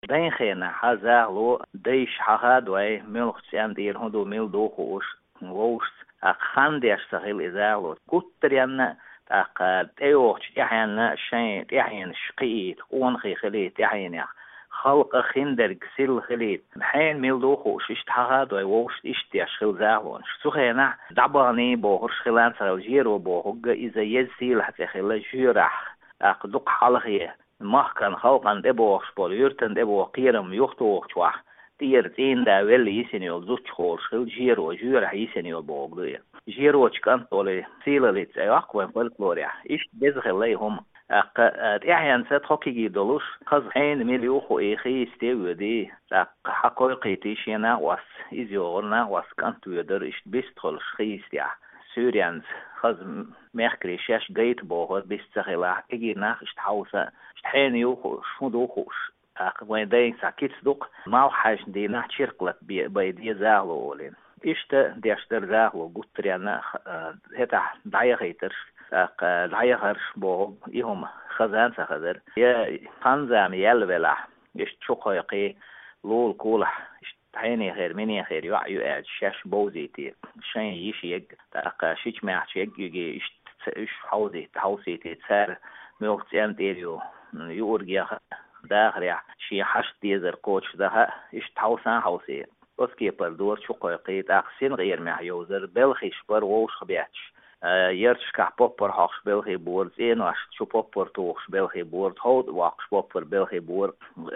بين خينا حزاغلو ديش حهادوي ملخ عندي هدو ميل دوخوش ووش خانديش سهل إزاغلو كتريان تاق تيوش يحيان شين يحيان شقيت قونخي خليت يحيان خلق خندر قسل خليت حين ميل دوخوش اشتحهادوي ووش اشتياش خل زاغلون سوخينا دعباني بوهرش خلان سغل جيرو بوهق إذا يزيل حتى خلا جيرح أقدق حلقية mahkan halkan debo spol yurten debo qiram yuxtu chwa tier tin da wel isenio zuchol schil giro jura isenio bogdu giro chkan tole silalit ay aqwa folkloria ish bezghelay hum يعني ستحكي دولوش خز حين مليو خو إخي استودي حقوقي تيشينا واس إزيورنا واس كانت يدر إشت بيستخل خيستيا سوريانز خز مخكري شاش جيت بوهر بيستخلا إجينا إشت حوسا إشت حين يوخو شمدو خوش وين داين ساكيت صدق ما حاج دينا تشرقلت بيدي زاغلو ولين إشت ديشتر زاغلو قطريانا هتا دايغيتر دايغرش بو يهم خزان سخدر يا خنزام يلبلا إشت شقيقي لول كولح حيني خير مني خير يعيو قاعد شاش بوزيتي شين يشيق تاقا شيش معش يجي إش حوزي تحوسيتي تسار ميوقت أنتيريو يورجيا داخل يا شي حش تيزر كوتش ده إش تحوسان حوسي أسكي بردور شقيقي تاقسين غير مع يوزر بلخيش بر ووش خبياتش يرش كح بوبر حقش بلخي بورد إن واش شو بوبر توخش بلخي بورد هود واقش بوبر بلخي بورد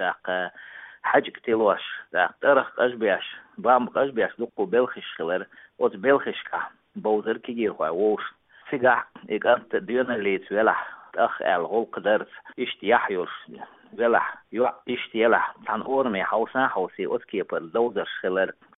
حاج كتيلوش ترخ أشبيش بام أشبيش دقو بلخش خلر وت بلخش كا بوزر كيجي هو ووش سجع إجابة دينا ليت ولا أخ الغول قدرت اشتياحيوش ولا يو اشتياله عن أورمي حوسان حوسي أسكي بردوزر خلر